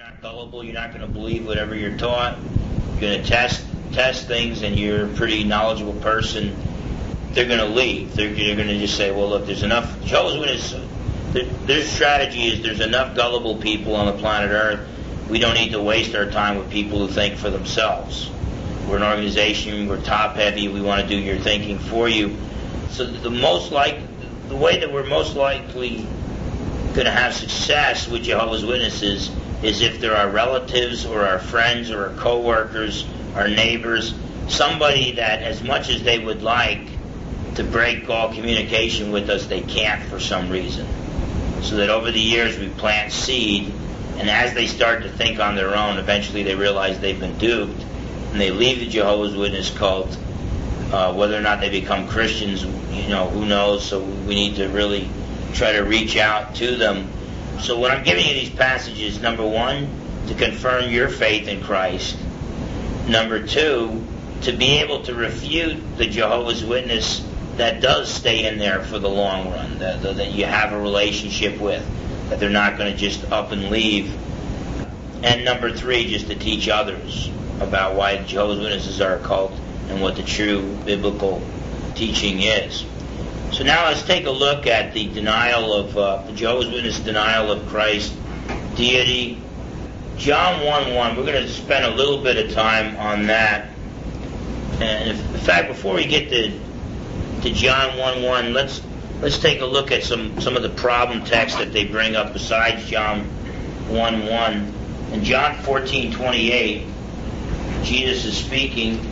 not gullible. You're not going to believe whatever you're taught. You're going to test things, and you're a pretty knowledgeable person. They're going to leave. They're going to just say, well, look, there's enough. Jehovah's Witnesses, their strategy is there's enough gullible people on the planet Earth. We don't need to waste our time with people who think for themselves. We're an organization. We're top-heavy. We want to do your thinking for you. So the way that we're most likely going to have success with Jehovah's Witnesses is if there are relatives or our friends or our co-workers, our neighbors, somebody that as much as they would like to break all communication with us, they can't for some reason. So that over the years we plant seed, and as they start to think on their own, eventually they realize they've been duped, and they leave the Jehovah's Witness cult. Whether or not they become Christians, who knows? So we need to really try to reach out to them. So when I'm giving you these passages, number one, to confirm your faith in Christ. Number two, to be able to refute the Jehovah's Witness that does stay in there for the long run, that you have a relationship with, that they're not going to just up and leave. And number three, just to teach others about why the Jehovah's Witnesses are a cult and what the true biblical teaching is. So now let's take a look at the denial of the Jehovah's Witness denial of Christ's deity. John 1:1. We're going to spend a little bit of time on that. And in fact, before we get to John 1:1, let's take a look at some of the problem texts that they bring up besides John 1:1. In John 14:28, Jesus is speaking.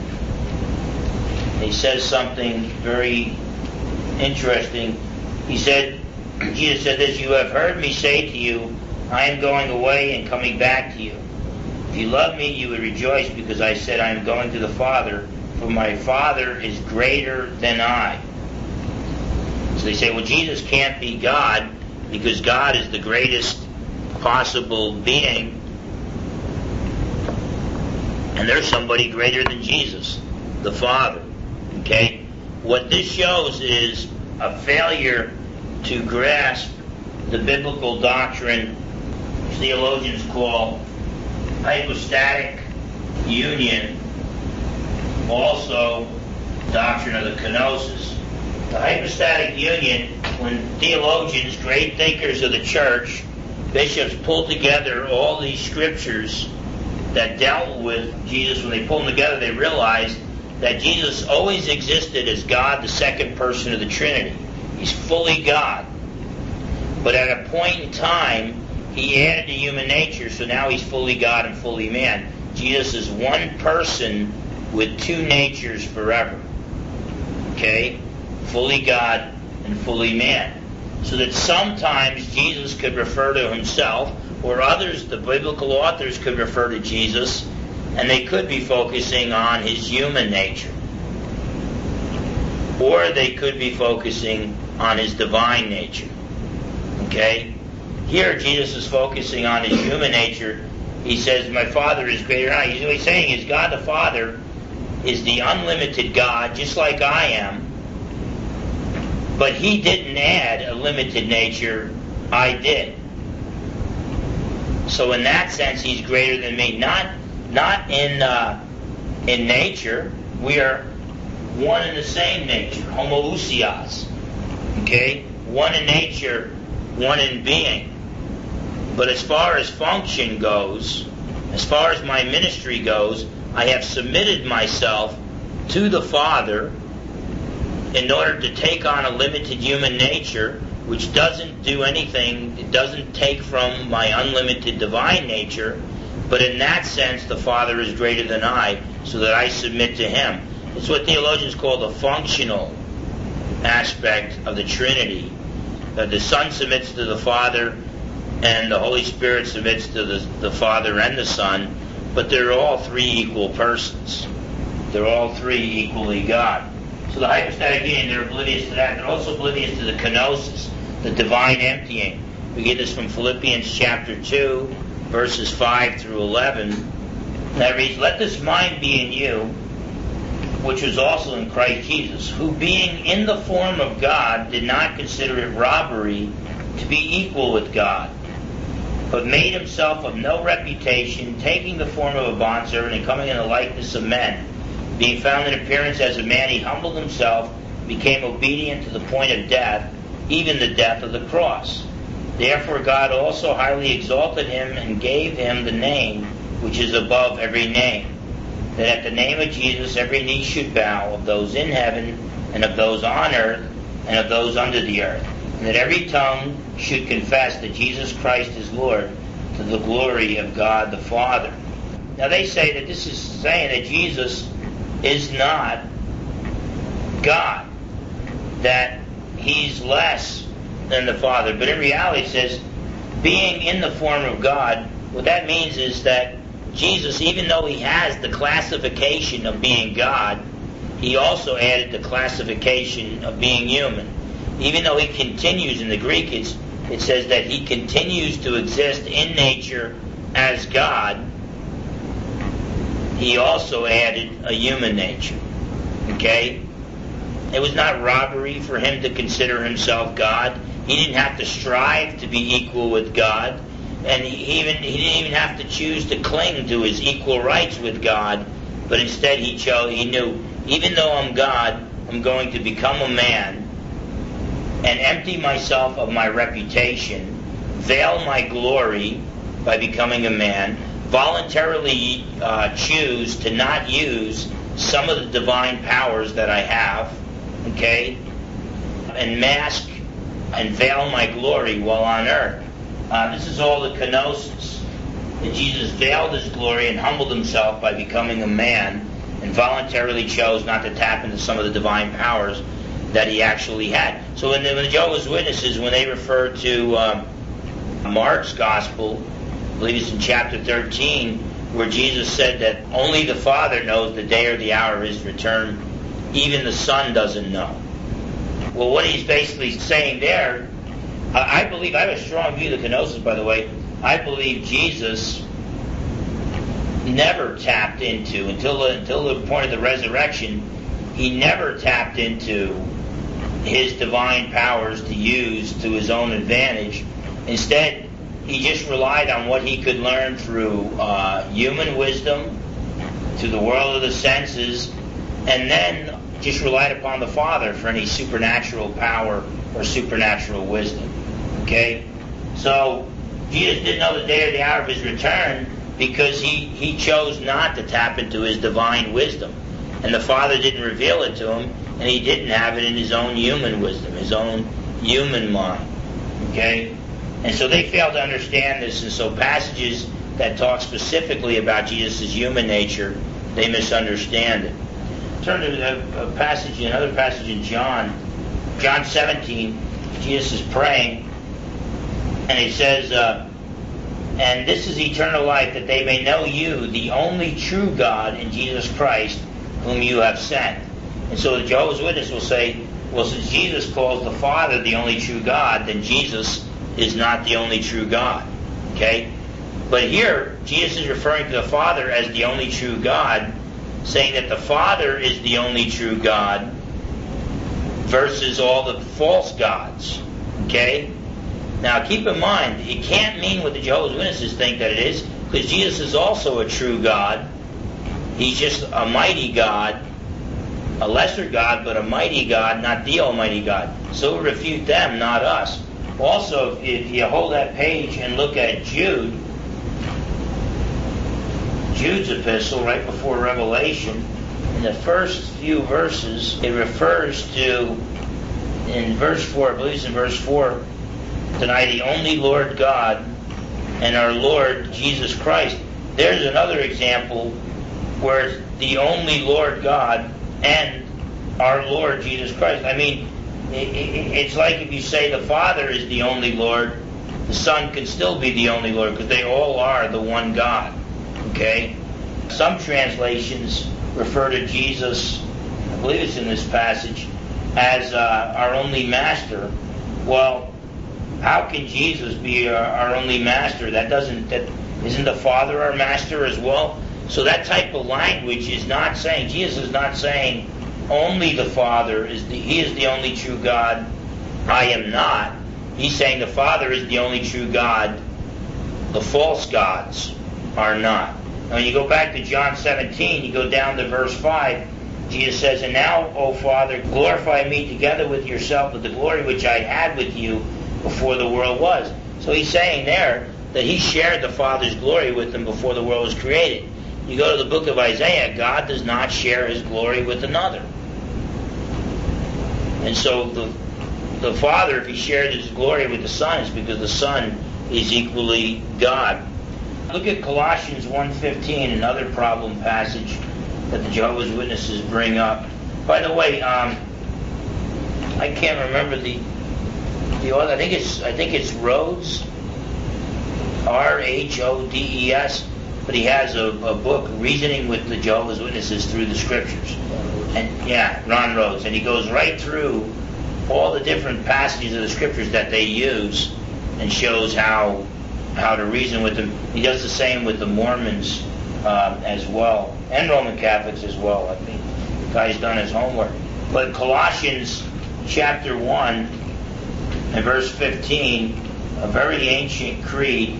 He says something very interesting. Jesus said this, "You have heard me say to you, I am going away and coming back to you. If you love me, you would rejoice because I said I am going to the Father, for my Father is greater than I." So they say, well, Jesus can't be God because God is the greatest possible being, and there's somebody greater than Jesus, the Father. Okay? What this shows is a failure to grasp the biblical doctrine theologians call hypostatic union, also doctrine of the kenosis. The hypostatic union, when theologians, great thinkers of the church, bishops pulled together all these scriptures that dealt with Jesus, when they pulled them together, they realized that Jesus always existed as God, the second person of the Trinity. He's fully God. But at a point in time, he added to human nature, so now he's fully God and fully man. Jesus is one person with two natures forever. Okay? Fully God and fully man. So that sometimes Jesus could refer to himself, or others, the biblical authors, could refer to Jesus, and they could be focusing on his human nature. Or they could be focusing on his divine nature. Okay? Here, Jesus is focusing on his human nature. He says, my Father is greater than I. What he's saying is God the Father is the unlimited God, just like I am. But he didn't add a limited nature. I did. So in that sense, he's greater than me. Not in nature. We are one in the same nature. Homoousios. Okay? One in nature, one in being. But as far as function goes, as far as my ministry goes, I have submitted myself to the Father in order to take on a limited human nature, which doesn't do anything, it doesn't take from my unlimited divine nature, but in that sense the Father is greater than I, so that I submit to him. It's what theologians call the functional aspect of the Trinity. That the Son submits to the Father, and the Holy Spirit submits to the Father and the Son, but they're all three equal persons. They're all three equally God. So the hypostatic union, they're oblivious to that. They're also oblivious to the kenosis, the divine emptying. We get this from Philippians chapter 2, verses 5 through 11. That reads, "Let this mind be in you, which was also in Christ Jesus, who being in the form of God did not consider it robbery to be equal with God, but made himself of no reputation, taking the form of a bondservant and coming in the likeness of men. Being found in appearance as a man, he humbled himself, became obedient to the point of death, even the death of the cross. Therefore God also highly exalted him and gave him the name which is above every name, that at the name of Jesus every knee should bow, of those in heaven and of those on earth and of those under the earth, and that every tongue should confess that Jesus Christ is Lord, to the glory of God the Father. Now they say that this is saying that Jesus is not God, that he's less than the Father. But in reality it says, being in the form of God, what that means is that Jesus, even though he has the classification of being God, he also added the classification of being human. Even though he continues, in the Greek it says that he continues to exist in nature as God, he also added a human nature. Okay? It was not robbery for him to consider himself God. He didn't have to strive to be equal with God. And he didn't even have to choose to cling to his equal rights with God. But instead he knew, even though I'm God, I'm going to become a man and empty myself of my reputation, veil my glory by becoming a man, voluntarily choose to not use some of the divine powers that I have, okay, and mask and veil my glory while on earth. This is all the kenosis, that Jesus veiled his glory and humbled himself by becoming a man and voluntarily chose not to tap into some of the divine powers that he actually had. So when the Jehovah's Witnesses, when they refer to Mark's Gospel, I believe it's in chapter 13, where Jesus said that only the Father knows the day or the hour of his return, even the Son doesn't know. Well, what he's basically saying there, I believe, I have a strong view of the kenosis, by the way. I believe Jesus never tapped into, until the point of the resurrection, he never tapped into his divine powers to use to his own advantage. Instead, he just relied on what he could learn through human wisdom, through the world of the senses, and then just relied upon the Father for any supernatural power or supernatural wisdom. Okay? So, Jesus didn't know the day or the hour of his return because he chose not to tap into his divine wisdom. And the Father didn't reveal it to him, and he didn't have it in his own human wisdom, his own human mind. Okay? And so they fail to understand this, and so passages that talk specifically about Jesus' human nature, they misunderstand it. Turn to another passage in John 17. Jesus is praying, and he says, and this is eternal life, that they may know you, the only true God, and Jesus Christ, whom you have sent. And so the Jehovah's Witness will say, well, since Jesus calls the Father the only true God, then Jesus is not the only true God. Okay? But here, Jesus is referring to the Father as the only true God, saying that the Father is the only true God versus all the false gods. Okay? Now keep in mind, it can't mean what the Jehovah's Witnesses think that it is, because Jesus is also a true God. He's just a mighty God, a lesser God, but a mighty God, not the Almighty God. So we refute them, not us. Also, if you hold that page and look at Jude's epistle right before Revelation, in the first few verses, it refers to, in verse 4, I believe it's in verse 4, deny the only Lord God and our Lord Jesus Christ. There's another example where it's the only Lord God and our Lord Jesus Christ. I mean, it's like if you say the Father is the only Lord, the Son can still be the only Lord, because they all are the one God. Okay? Some translations refer to Jesus, I believe it's in this passage, as our only Master. Well, how can Jesus be our only Master? Isn't the Father our Master as well? So that type of language is not saying, Jesus is not saying only the Father He is the only true God, I am not. He's saying the Father is the only true God, The false gods are not. Now, when you go back to John 17, you go down to verse 5, Jesus says, "And now, O Father, glorify me together with yourself with the glory which I had with you before the world was." So he's saying there that he shared the Father's glory with them before the world was created. You go to the book of Isaiah, God does not share his glory with another. And so the Father, if he shared his glory with the Son, it's because the Son is equally God. Look at Colossians 1:15, another problem passage that the Jehovah's Witnesses bring up. By the way, I can't remember the author. I think it's Rhodes, Rhodes, but he has a book, Reasoning with the Jehovah's Witnesses Through the Scriptures. And yeah, Ron Rhodes, and he goes right through all the different passages of the Scriptures that they use and shows how to reason with them. He does the same with the Mormons as well, and Roman Catholics as well. I think the guy's done his homework. But Colossians chapter 1 and verse 15, a very ancient creed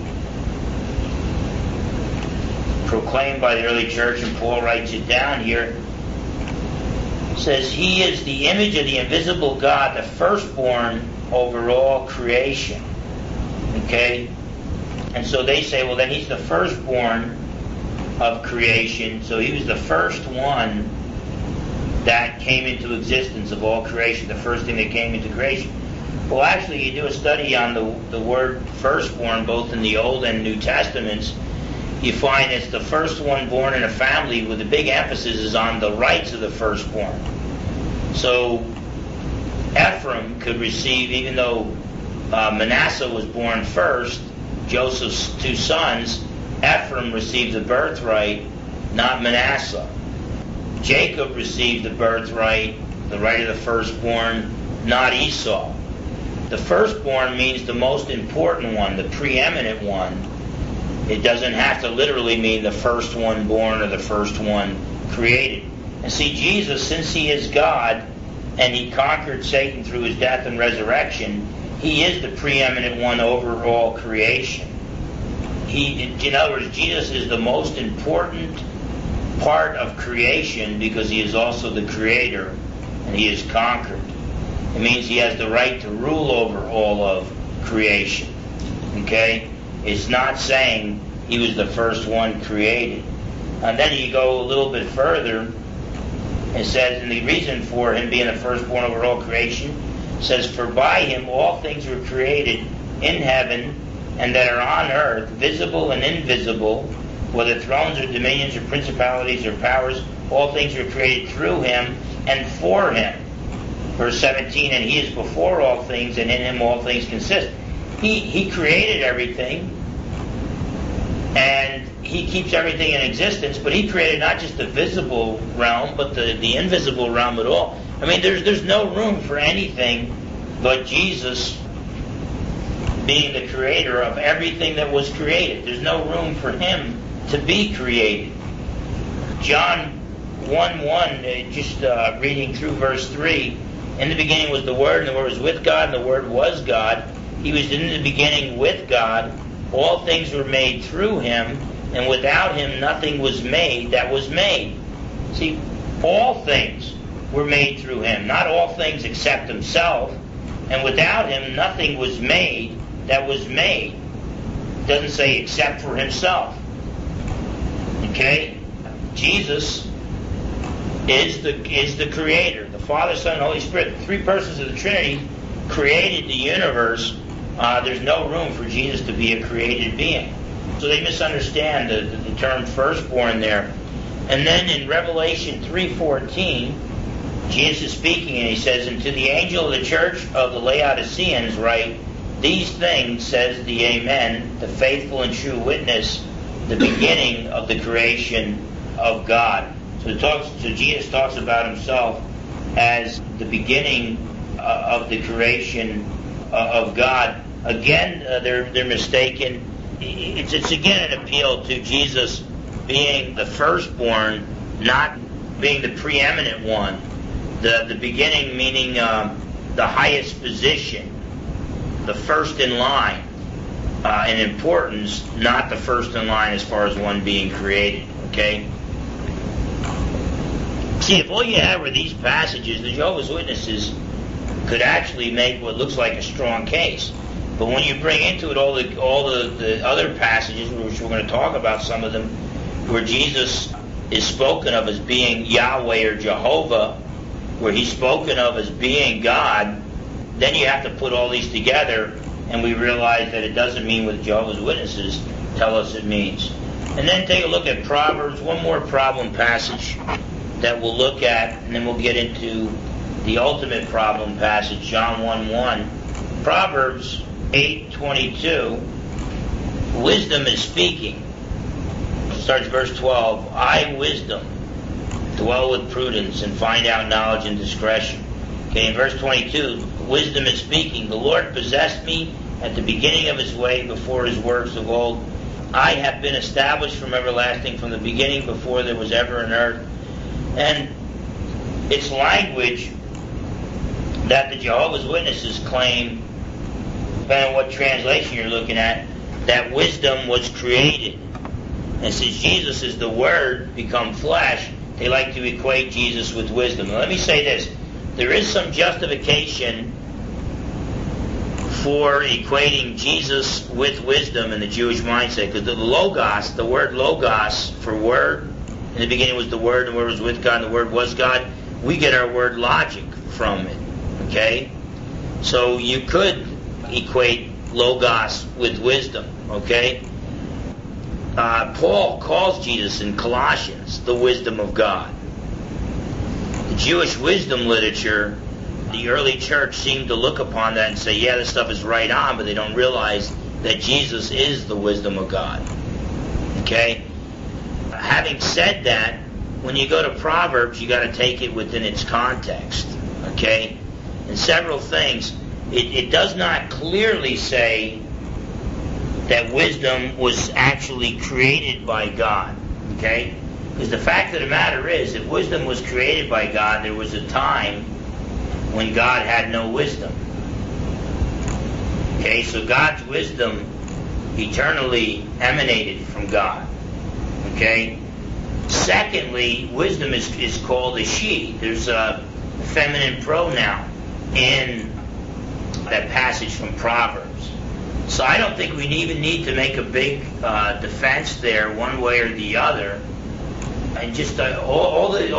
proclaimed by the early church, and Paul writes it down here, says, "He is the image of the invisible God, the firstborn over all creation." Okay? And so they say, well, then he's the firstborn of creation, so he was the first one that came into existence of all creation, the first thing that came into creation. Well, actually, you do a study on the word firstborn, both in the Old and New Testaments, you find it's the first one born in a family with a big emphasis is on the rights of the firstborn. So Ephraim could receive, even though Manasseh was born first, Joseph's two sons, Ephraim received the birthright, not Manasseh. Jacob received the birthright, the right of the firstborn, not Esau. The firstborn means the most important one, the preeminent one. It doesn't have to literally mean the first one born or the first one created. And see, Jesus, since he is God and he conquered Satan through his death and resurrection, he is the preeminent one over all creation. In other words, Jesus is the most important part of creation because he is also the creator and he is conquered. It means he has the right to rule over all of creation. Okay? It's not saying he was the first one created. And then you go a little bit further. It says, and the reason for him being the firstborn over all creation, says, "For by him all things were created in heaven and that are on earth, visible and invisible, whether thrones or dominions or principalities or powers, all things were created through him and for him." Verse 17, "And he is before all things, and in him all things consist." He created everything, and he keeps everything in existence, but he created not just the visible realm, but the invisible realm at all. I mean, there's no room for anything but Jesus being the creator of everything that was created. There's no room for him to be created. John 1:1, just reading through verse 3, "In the beginning was the Word, and the Word was with God, and the Word was God. He was in the beginning with God. All things were made through him, and without him nothing was made that was made." See, all things were made through him, not all things except himself. And without him nothing was made that was made. It doesn't say except for himself. Okay? Jesus is the creator. The Father, Son, and Holy Spirit, the three persons of the Trinity, created the universe. There's no room for Jesus to be a created being. So they misunderstand the term firstborn there. And then in Revelation 3:14, Jesus is speaking and he says, "And to the angel of the church of the Laodiceans write, these things says the Amen, the faithful and true witness, the beginning of the creation of God." So Jesus talks about himself as the beginning of the creation of God. Again, they're mistaken. It's again an appeal to Jesus being the firstborn, not being the preeminent one. The beginning meaning the highest position, the first in line. in importance, not the first in line as far as one being created. Okay? See, if all you had were these passages, the Jehovah's Witnesses could actually make what looks like a strong case. But when you bring into it all the other passages, which we're going to talk about some of them, where Jesus is spoken of as being Yahweh or Jehovah, where he's spoken of as being God, then you have to put all these together, and we realize that it doesn't mean what the Jehovah's Witnesses tell us it means. And then take a look at Proverbs, one more problem passage that we'll look at, and then we'll get into the ultimate problem passage, John 1:1. Proverbs 8:22, wisdom is speaking. It starts verse 12, I, wisdom, dwell with prudence and find out knowledge and discretion. Okay, in verse 22, wisdom is speaking. The Lord possessed me at the beginning of his way before his works of old. I have been established from everlasting, from the beginning, before there was ever an earth. And it's language that the Jehovah's Witnesses claim, depending on what translation you're looking at, that wisdom was created. And since Jesus is the Word become flesh, they like to equate Jesus with wisdom. Now, let me say this. There is some justification for equating Jesus with wisdom in the Jewish mindset, because the logos, the word logos for word, in the beginning was the Word, and the Word was with God, and the Word was God. We get our word logic from it. Okay? So you could equate logos with wisdom. Okay? Paul calls Jesus in Colossians the wisdom of God. The Jewish wisdom literature, the early church seemed to look upon that and say, yeah, this stuff is right on, but they don't realize that Jesus is the wisdom of God. Okay? Having said that, when you go to Proverbs, you got to take it within its context. Okay? And several things. It does not clearly say that wisdom was actually created by God. Okay? Because the fact of the matter is, if wisdom was created by God, there was a time when God had no wisdom. Okay? So God's wisdom eternally emanated from God. Okay? Secondly, wisdom is called a she. There's a feminine pronoun in that passage from Proverbs. So I don't think we even need to make a big defense there, one way or the other. And just all the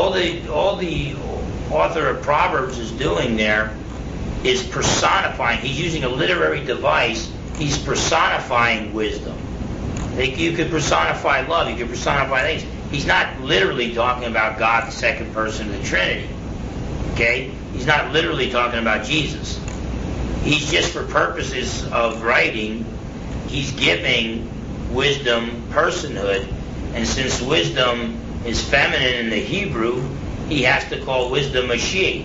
author of Proverbs is doing there is personifying. He's using a literary device. He's personifying wisdom. You could personify love. You could personify things. He's not literally talking about God, the second person of the Trinity. Okay? He's not literally talking about Jesus. He's just, for purposes of writing, he's giving wisdom personhood. And since wisdom is feminine in the Hebrew, he has to call wisdom a she.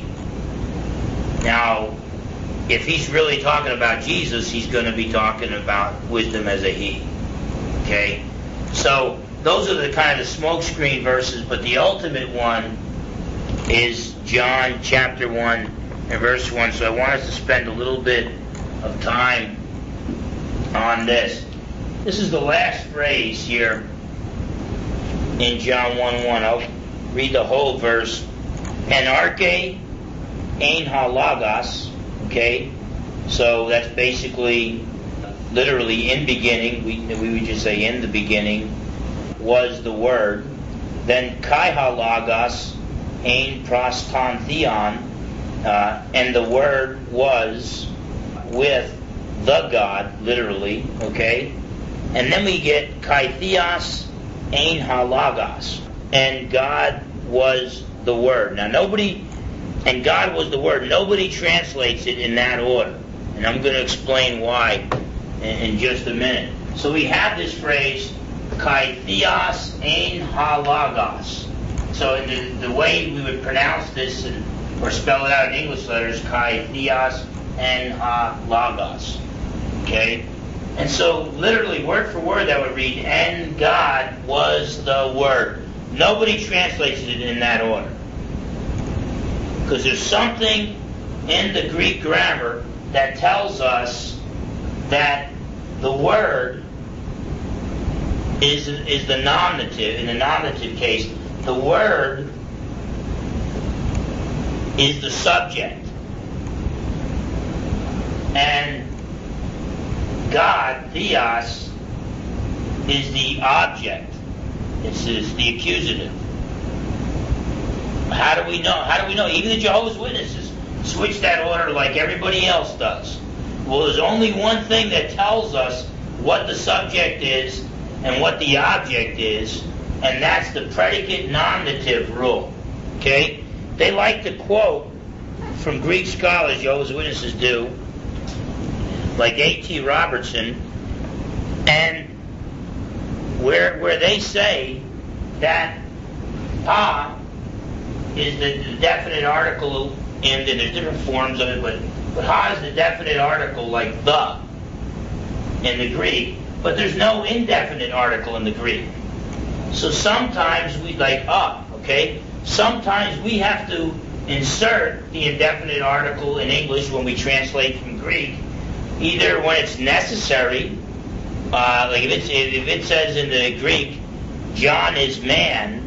Now, if he's really talking about Jesus, he's going to be talking about wisdom as a he. Okay? So, those are the kind of smokescreen verses, but the ultimate one is John chapter 1 and verse 1. So I want us to spend a little bit of time on this. This is the last phrase here in John 1:1. I'll read the whole verse. Enarche ein ha logos. Okay? So that's basically, literally, in beginning. We would just say in the beginning was the Word. Then kai ha logos ein prospantheon, and the Word was with the God, literally. Okay? And then we get kai theos ein ha logos, and God was the Word. Now and God was the Word. Nobody translates it in that order. And I'm going to explain why in just a minute. So we have this phrase, kai theos ein ha logos. So the way we would pronounce this or spell it out in English letters, kai theos ein ha logos. Okay? And so literally, word for word, that would read, and God was the Word. Nobody translates it in that order. Because there's something in the Greek grammar that tells us that the word is the nominative. In the nominative case, the word is the subject. And God, theos, is the object. It's the accusative. How do we know? Even the Jehovah's Witnesses switch that order like everybody else does. Well, there's only one thing that tells us what the subject is and what the object is, and that's the predicate nominative rule. Okay? They like to quote from Greek scholars, Jehovah's Witnesses do, like A.T. Robertson, and where they say that "a" is the definite article, and there's different forms of it, but "ha" is the definite article, like "the" in the Greek, but there's no indefinite article in the Greek. So sometimes we, like okay? Sometimes we have to insert the indefinite article in English when we translate from Greek, either when it's necessary, like if it says in the Greek, John is man,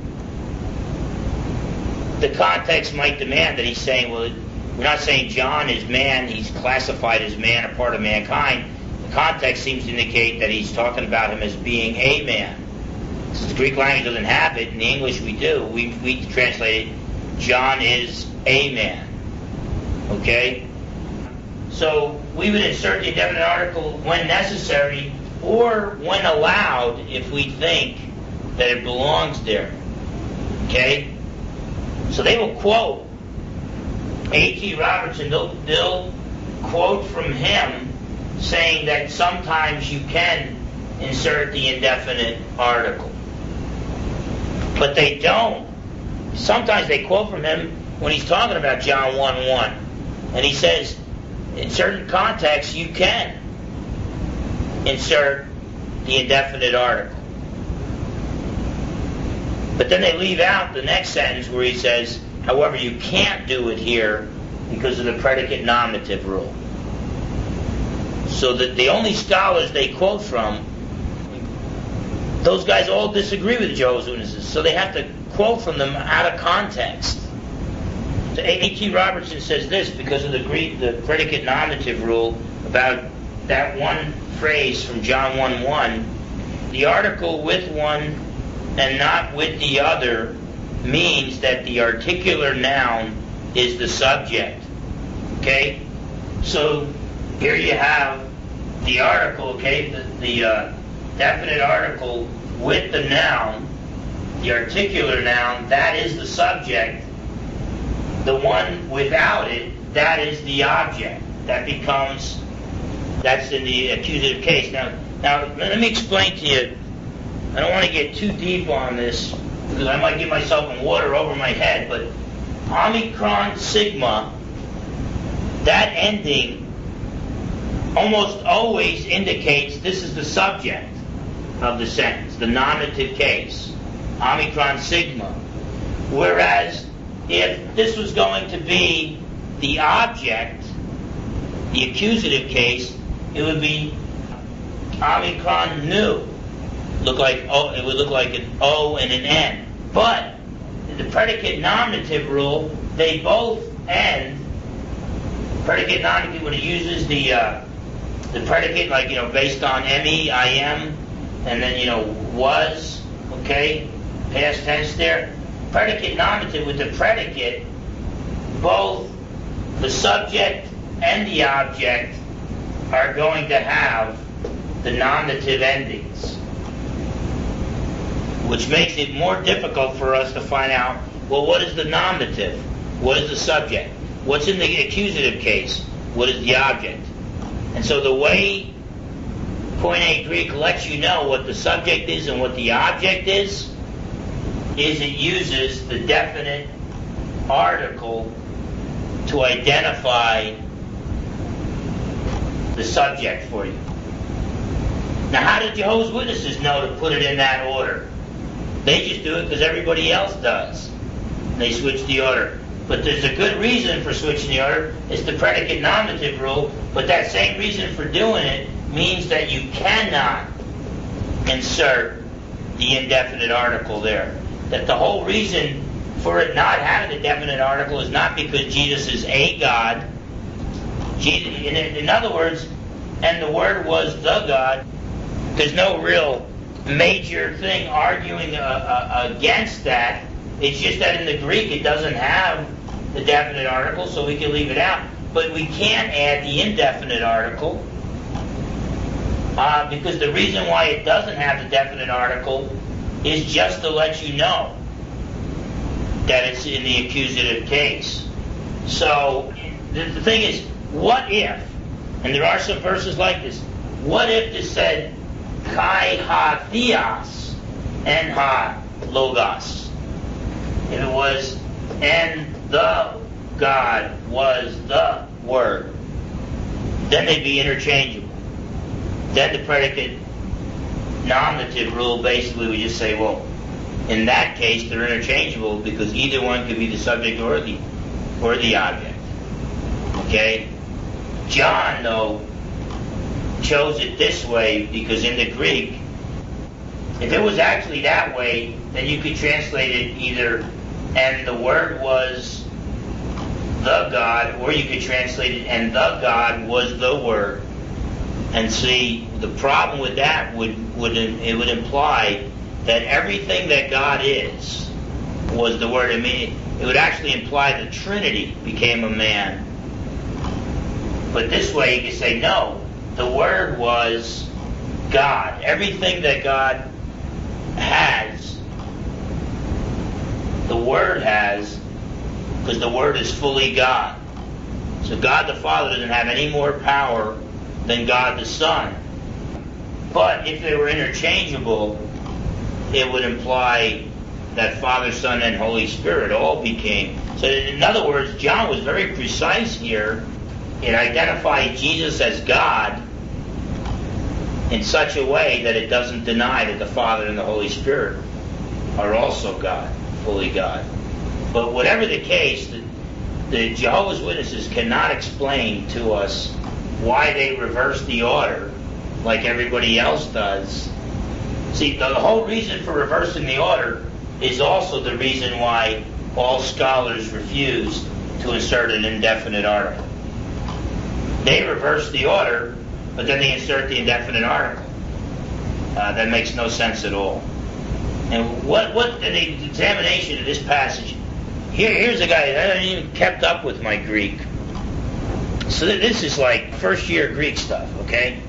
the context might demand that he's saying, well, we're not saying John is man, he's classified as man, a part of mankind. The context seems to indicate that he's talking about him as being a man. Since the Greek language doesn't have it, in the English we do, we translate it, John is a man. Okay? So we would insert the indefinite article when necessary, or when allowed if we think that it belongs there. Okay? So they will quote A.T. Robertson, they'll quote from him saying that sometimes you can insert the indefinite article. But they don't. Sometimes they quote from him when he's talking about John 1:1. And he says, in certain contexts, you can insert the indefinite article. But then they leave out the next sentence where he says, however, you can't do it here because of the predicate nominative rule. So that the only scholars they quote from, those guys all disagree with the Jehovah's Witnesses, so they have to quote from them out of context. So A.T. Robertson says this because of the predicate nominative rule about that one phrase from John 1:1. The article with one and not with the other means that the articular noun is the subject. Okay? So here you have the article, okay? The definite article with the noun, the articular noun, that is the subject. The one without it, that is the object. That's in the accusative case. Now let me explain to you. I don't want to get too deep on this because I might get myself in water over my head, but Omicron Sigma, that ending almost always indicates this is the subject of the sentence, the nominative case, Omicron Sigma. Whereas if this was going to be the object, the accusative case, it would be Omicron Nu. It would look like an O and an N. But the predicate nominative rule, they both end. Predicate nominative, when it uses the predicate, like, based on MEIM, and then, was, okay, past tense there. Predicate nominative with the predicate, both the subject and the object are going to have the nominative endings, which makes it more difficult for us to find out, well, what is the nominative? What is the subject? What's in the accusative case? What is the object? And so the way Koine Greek lets you know what the subject is and what the object is it uses the definite article to identify the subject for you. Now, how did Jehovah's Witnesses know to put it in that order? They just do it because everybody else does. They switch the order. But there's a good reason for switching the order. It's the predicate nominative rule. But that same reason for doing it means that you cannot insert the indefinite article there. That the whole reason for it not having a definite article is not because Jesus is a God. In other words, and the Word was the God. There's no real major thing arguing against that. It's just that in the Greek it doesn't have the definite article, so we can leave it out. But we can't add the indefinite article because the reason why it doesn't have the definite article is just to let you know that it's in the accusative case. So the thing is, what if, and there are some verses like this, what if it said kai ha theos en ha logos? If it was, and the God was the Word, then they'd be interchangeable. Then the predicate nominative rule basically would just say, well, in that case they're interchangeable because either one could be the subject or the object. Okay? John, though, chose it this way because in the Greek, if it was actually that way, then you could translate it either, and the Word was the God, or you could translate it, and the God was the Word. And see, the problem with that would imply that everything that God is was the Word. I mean, it would actually imply the Trinity became a man. But this way you could say, no, the Word was God. Everything that God has, the Word has, because the Word is fully God. So God the Father doesn't have any more power than God the Son. But if they were interchangeable, it would imply that Father, Son, and Holy Spirit all became. So in other words, John was very precise here in identifying Jesus as God in such a way that it doesn't deny that the Father and the Holy Spirit are also God, fully God. But whatever the case, the Jehovah's Witnesses cannot explain to us why they reverse the order like everybody else does. See, the whole reason for reversing the order is also the reason why all scholars refuse to insert an indefinite article. They reverse the order, but then they insert the indefinite article. That makes no sense at all. And what an examination of this passage. Here's a guy that hasn't even kept up with my Greek. So this is like first year Greek stuff, okay?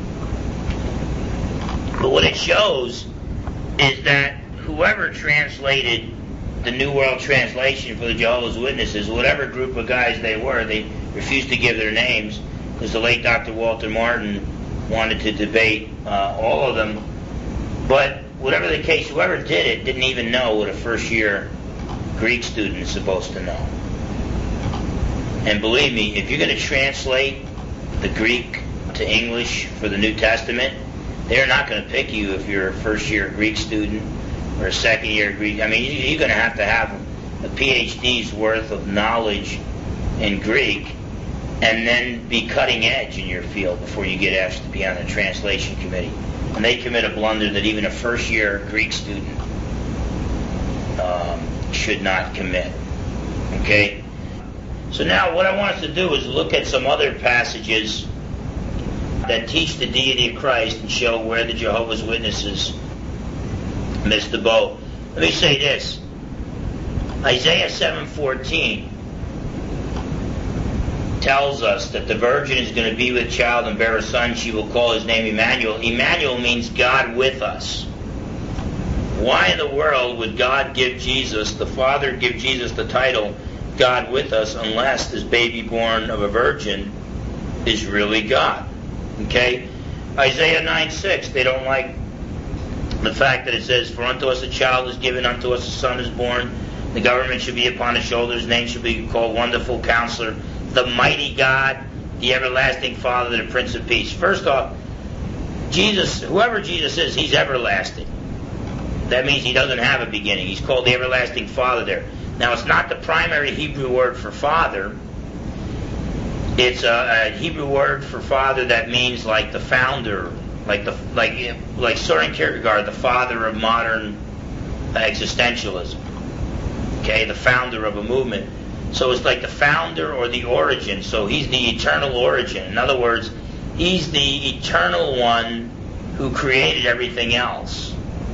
But what it shows is that whoever translated the New World Translation for the Jehovah's Witnesses, whatever group of guys they were, they refused to give their names because the late Dr. Walter Martin wanted to debate all of them. But whatever the case, whoever did it didn't even know what a first year Greek student is supposed to know. And believe me, if you're going to translate the Greek to English for the New Testament, they're not going to pick you if you're a first-year Greek student or a second-year Greek. I mean, you're going to have a PhD's worth of knowledge in Greek and then be cutting edge in your field before you get asked to be on the translation committee. And they commit a blunder that even a first-year Greek student should not commit. Okay? So now what I want us to do is look at some other passages that teach the deity of Christ and show where the Jehovah's Witnesses missed the boat. Let me say this. Isaiah 7:14 tells us that the virgin is going to be with child and bear a son. She will call his name Emmanuel. Emmanuel means God with us. Why in the world would God give Jesus, the Father give Jesus the title God with us, unless this baby born of a virgin is really God? Okay? Isaiah 9:6, they don't like the fact that it says, for unto us a child is given, unto us a son is born, the government should be upon his shoulders, his name should be called Wonderful Counselor, the Mighty God, the Everlasting Father, the Prince of Peace. First off, Jesus, whoever Jesus is, he's everlasting. That means he doesn't have a beginning. He's called the Everlasting Father there. Now, it's not the primary Hebrew word for father. It's a Hebrew word for father that means like the founder, like Soren Kierkegaard, the father of modern existentialism. Okay, the founder of a movement. So it's like the founder or the origin. So he's the eternal origin. In other words, he's the eternal one who created everything else.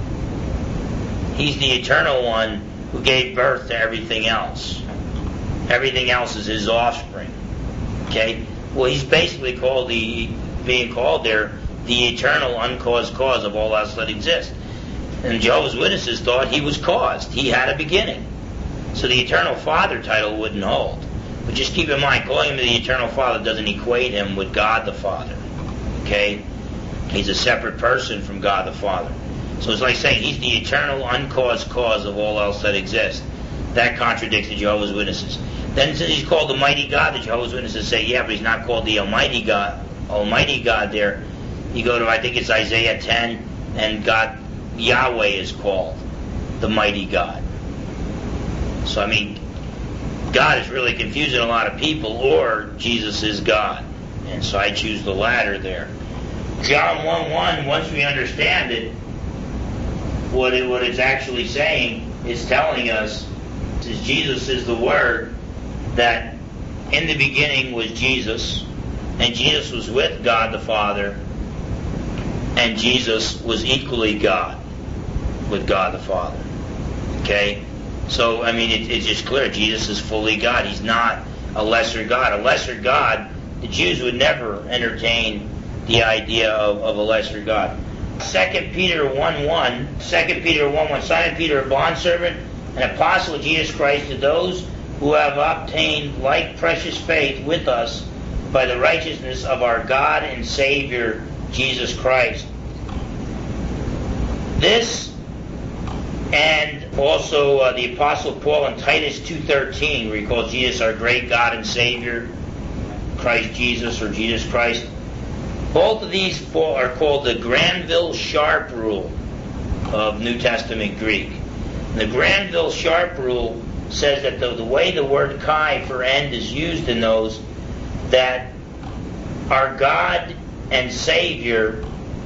He's the eternal one who gave birth to everything else. Everything else is his offspring. Okay? Well, he's basically being called there the eternal uncaused cause of all else that exists. And Jehovah's Witnesses thought he was caused. He had a beginning. So the eternal father title wouldn't hold. But just keep in mind, calling him the eternal father doesn't equate him with God the Father. Okay? He's a separate person from God the Father. So it's like saying he's the eternal uncaused cause of all else that exists. That contradicts the Jehovah's Witnesses. Then since he's called the mighty God, the Jehovah's Witnesses say, yeah, but he's not called the Almighty God. Almighty God there. You go to, I think it's Isaiah 10, and God, Yahweh is called the mighty God. So, I mean, God is really confusing a lot of people, or Jesus is God. And so I choose the latter there. John 1:1, once we understand it, what it's actually saying is telling us is Jesus is the Word, that in the beginning was Jesus, and Jesus was with God the Father, and Jesus was equally God with God the Father. Okay? So, I mean, it's just clear. Jesus is fully God. He's not a lesser God. A lesser God, the Jews would never entertain the idea of a lesser God. 2 Peter 1:1, 2 Peter 1:1, Simon Peter, a bondservant, an apostle of Jesus Christ, to those who have obtained like precious faith with us by the righteousness of our God and Savior, Jesus Christ. This, and also the Apostle Paul in Titus 2:13, where he calls Jesus our great God and Savior, Christ Jesus or Jesus Christ. Both of these are called the Granville-Sharp rule of New Testament Greek. And the Granville-Sharp rule says that the way the word chi for end is used in those, that our God and Savior,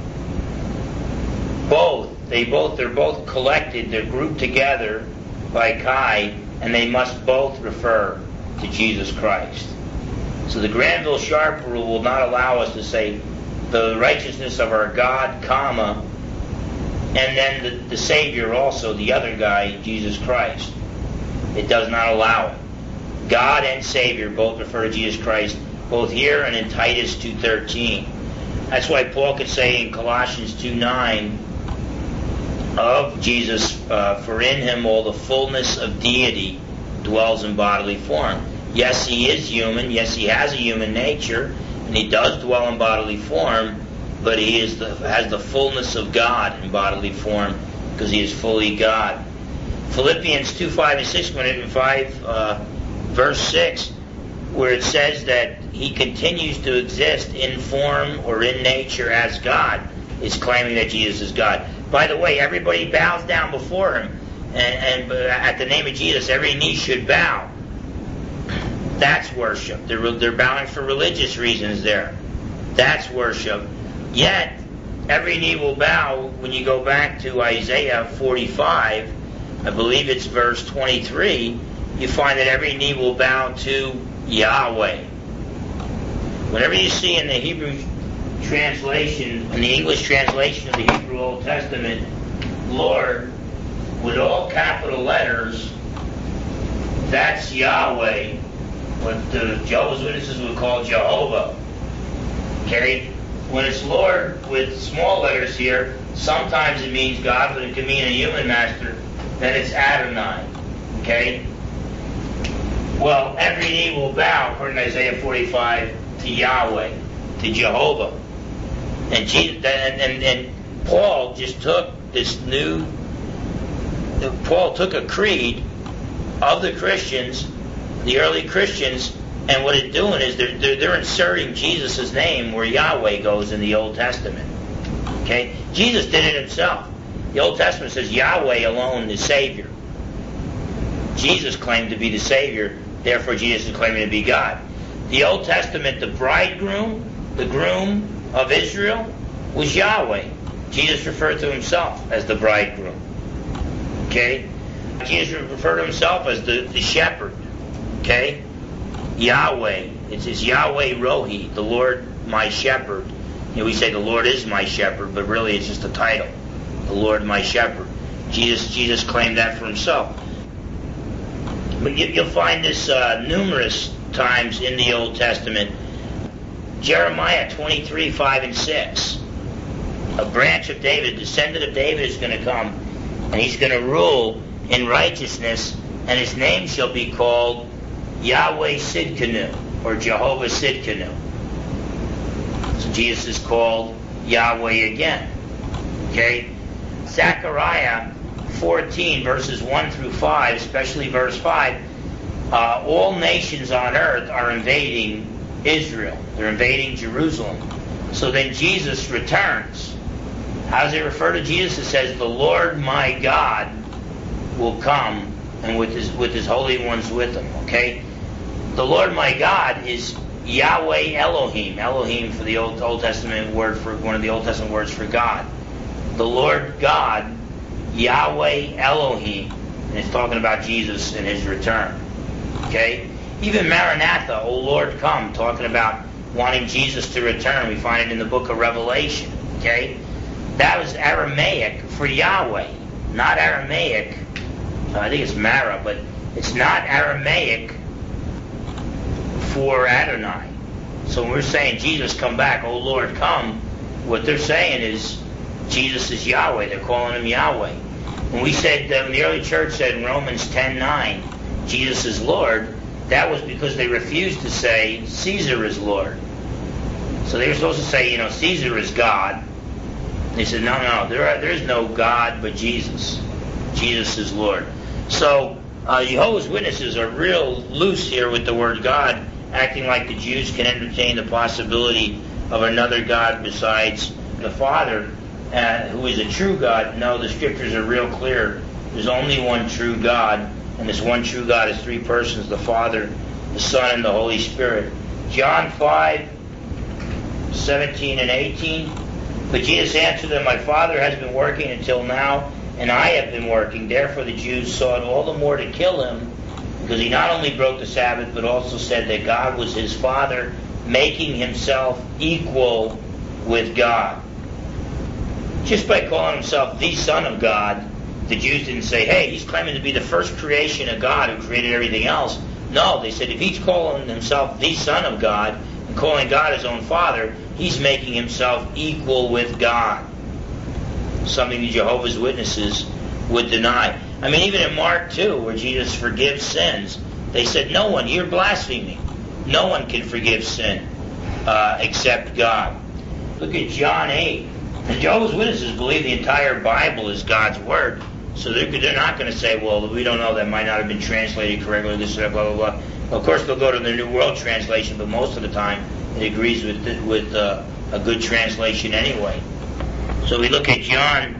they're both collected, they're grouped together by chi, and they must both refer to Jesus Christ. So the Granville-Sharp rule will not allow us to say the righteousness of our God, comma, and then the Savior also, the other guy, Jesus Christ. It does not allow it. God and Savior both refer to Jesus Christ, both here and in Titus 2:13. That's why Paul could say in Colossians 2:9 of Jesus, for in him all the fullness of deity dwells in bodily form. Yes, he is human. Yes, he has a human nature, and he does dwell in bodily form, but he has the fullness of God in bodily form because he is fully God. Philippians 2:5 and 6, verse 6, where it says that he continues to exist in form or in nature as God, is claiming that Jesus is God. By the way, everybody bows down before him, and at the name of Jesus, every knee should bow. That's worship. They're bowing for religious reasons there. That's worship. Yet, every knee will bow when you go back to Isaiah 45, I believe it's verse 23, you find that every knee will bow to Yahweh. Whenever you see in the Hebrew translation, in the English translation of the Hebrew Old Testament, Lord, with all capital letters, that's Yahweh, what the Jehovah's Witnesses would call Jehovah. Okay? When it's Lord with small letters here, sometimes it means God, but it can mean a human master. Then it's Adonai. Okay? Well, every knee will bow, according to Isaiah 45, to Yahweh, to Jehovah. And Paul just took Paul took a creed of the Christians, the early Christians, and what it's doing is they're inserting Jesus' name where Yahweh goes in the Old Testament. Okay? Jesus did it himself. The Old Testament says Yahweh alone is Savior. Jesus claimed to be the Savior, therefore Jesus is claiming to be God. The Old Testament, the bridegroom, the groom of Israel, was Yahweh. Jesus referred to himself as the bridegroom. Okay? Jesus referred to himself as the shepherd. Okay? Yahweh. It's Yahweh Rohi, the Lord my shepherd. We say the Lord is my shepherd, but really it's just a title. The Lord my shepherd. Jesus claimed that for himself. But you'll find this numerous times in the Old Testament. Jeremiah 23, 5 and 6. A branch of David, a descendant of David is going to come, and he's going to rule in righteousness, and his name shall be called Yahweh Sidkenu, or Jehovah Sidkenu. So Jesus is called Yahweh again. Okay? Zechariah 14, verses 1 through 5, especially verse 5, all nations on earth are invading Israel. They're invading Jerusalem. So then Jesus returns. How does it refer to Jesus? It says, the Lord my God will come, and with his holy ones with him. Okay? The Lord my God is Yahweh Elohim. Elohim for the Old Testament word, for one of the Old Testament words for God. The Lord God, Yahweh Elohim. And it's talking about Jesus and his return. Okay? Even Maranatha, O Lord come, talking about wanting Jesus to return. We find it in the book of Revelation. Okay? That was Aramaic for Yahweh, not Aramaic. I think it's Mara, but it's not Aramaic for Adonai. So when we're saying Jesus come back, O Lord come, what they're saying is Jesus is Yahweh. They're calling him Yahweh. When we said, when the early church said in Romans 10:9, Jesus is Lord, that was because they refused to say Caesar is Lord. So they were supposed to say, Caesar is God. They said, no, there is no God but Jesus. Jesus is Lord. So Jehovah's Witnesses are real loose here with the word God, acting like the Jews can entertain the possibility of another God besides the Father, who is a true God. No, the Scriptures are real clear. There's only one true God, and this one true God is three persons, the Father, the Son, and the Holy Spirit. John 5, 17 and 18. But Jesus answered them, my Father has been working until now, and I have been working. Therefore the Jews sought all the more to kill him, because he not only broke the Sabbath, but also said that God was his Father, making himself equal with God. Just by calling himself the Son of God, the Jews didn't say, hey, he's claiming to be the first creation of God who created everything else. No, they said if he's calling himself the Son of God and calling God his own Father, he's making himself equal with God. Something the Jehovah's Witnesses would deny. I mean, even in Mark 2, where Jesus forgives sins, they said, no one, you're blaspheming. No one can forgive sin except God. Look at John 8. And Jehovah's Witnesses believe the entire Bible is God's Word. So they're not going to say, well, we don't know, that might not have been translated correctly, this, blah, blah, blah. Of course, they'll go to the New World Translation, but most of the time it agrees with a good translation anyway. So we look at John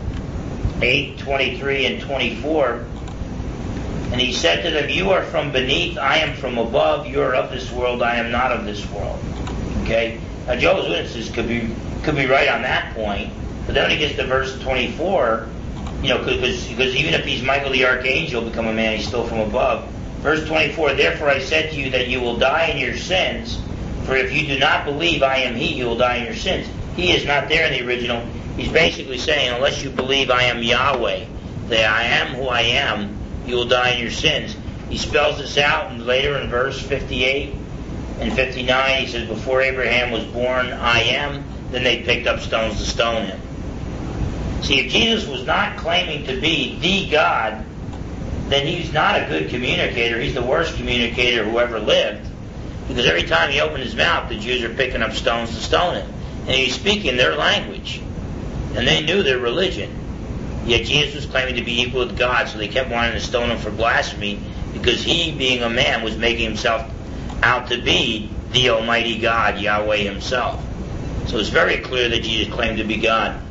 8, 23 and 24. And he said to them, you are from beneath, I am from above. You are of this world, I am not of this world. Okay? Now Jehovah's Witnesses could be right on that point. But then when he gets to verse 24, because even if he's Michael the Archangel, become a man, he's still from above. Verse 24, therefore I said to you that you will die in your sins, for if you do not believe I am he, you will die in your sins. He is not there in the original. He's basically saying, unless you believe I am Yahweh, that I am who I am, you will die in your sins. He spells this out, and later in verse 58 and 59, he says, before Abraham was born, I am. Then they picked up stones to stone him. See, if Jesus was not claiming to be the God, then he's not a good communicator. He's the worst communicator who ever lived. Because every time he opened his mouth, the Jews are picking up stones to stone him. And he's speaking their language. And they knew their religion. Yet Jesus was claiming to be equal with God, so they kept wanting to stone him for blasphemy, because he, being a man, was making himself out to be the Almighty God, Yahweh himself. So it's very clear that Jesus claimed to be God.